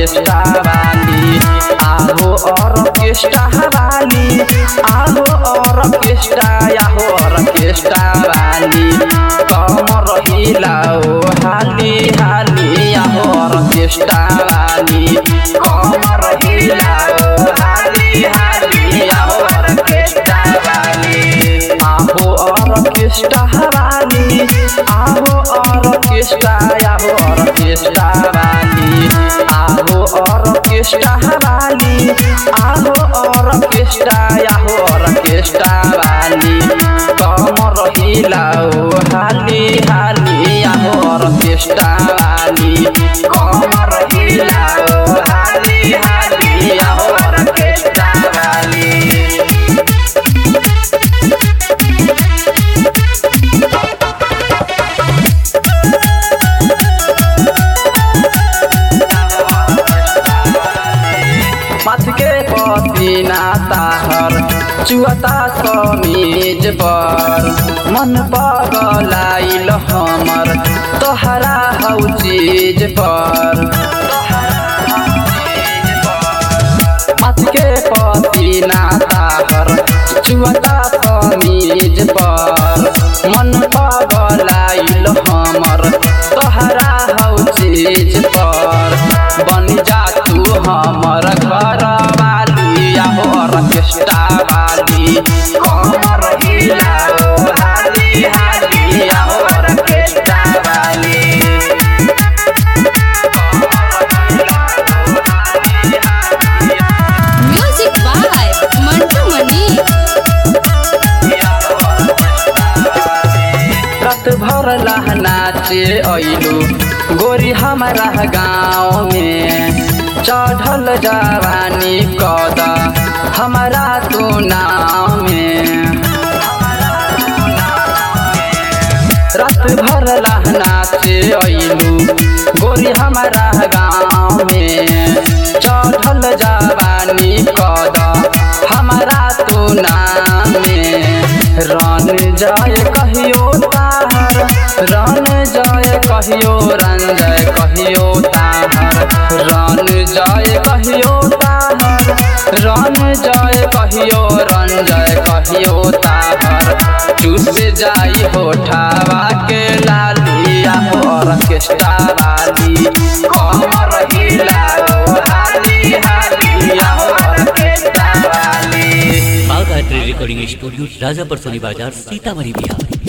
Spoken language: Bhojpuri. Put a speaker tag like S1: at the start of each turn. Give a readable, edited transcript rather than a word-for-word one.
S1: ऑर्केस्ट्रा वाली आहो ऑर्केस्ट्रा वाली आहो ऑर्केस्ट्रा आहो ऑर्केस्ट्रा वाली कमर हिलाओ हाली हाली आहो ऑर्केस्ट्रा वाली कमर हिलाओ हाली हाली आहो ऑर्केस्ट्रा वाली आहो ऑर्केस्ट्रा वाली आहो ऑर्केस्ट्रा आहो ऑर्केस्ट्रा वाली आहो ऑर्केस्ट्रा वाली आहो ऑर्केस्ट्रा आहो ऑर्केस्ट्रा वाली कमर हिलाओ हाली हाली आहो ऑर्केस्ट्रा वाली कमर हिलाओ हाली हाली आहो ऑर्केस्ट्रा वाली। माथ के पसीना ताहर चुअता समीज पर मन पगलाइल हमर तोहरा हौ चीज पर माथ के पसीना ताहर चुअता समीज पर मन पगलाइल हमर तोहरा हौ चीज पर बन जा तू हमर घर वाली आहो ऑर्केस्ट्रा वाली कमर हिलाओ हाली हाली आहो ऑर्केस्ट्रा वाली।
S2: Music by Mantu Mani.
S1: रात भर नाचे अइलू गोरी हमारा गाँव में चढ़ल जवानी कद हमारा तू नाम में रात भर नाचे अइलू गोरी हमारा गाँव में चढ़ल जवानी कद हमारा तू नाम में रन जय कहियो ताहर रन जय कहियो रंजय कहियो ताहर रन जय कहियो ताहर रन जय कहियो रंजय कहियो ताहर चूस जाई होठावा के लाली आहो ऑर्केस्ट्रा वाली कमर हिलाओ हाली हाली आहो ऑर्केस्ट्रा वाली।
S3: बाघ रिकॉर्डिंग स्टूडियो राजापुर सोनी बाजार सीतामढ़ी बिहार।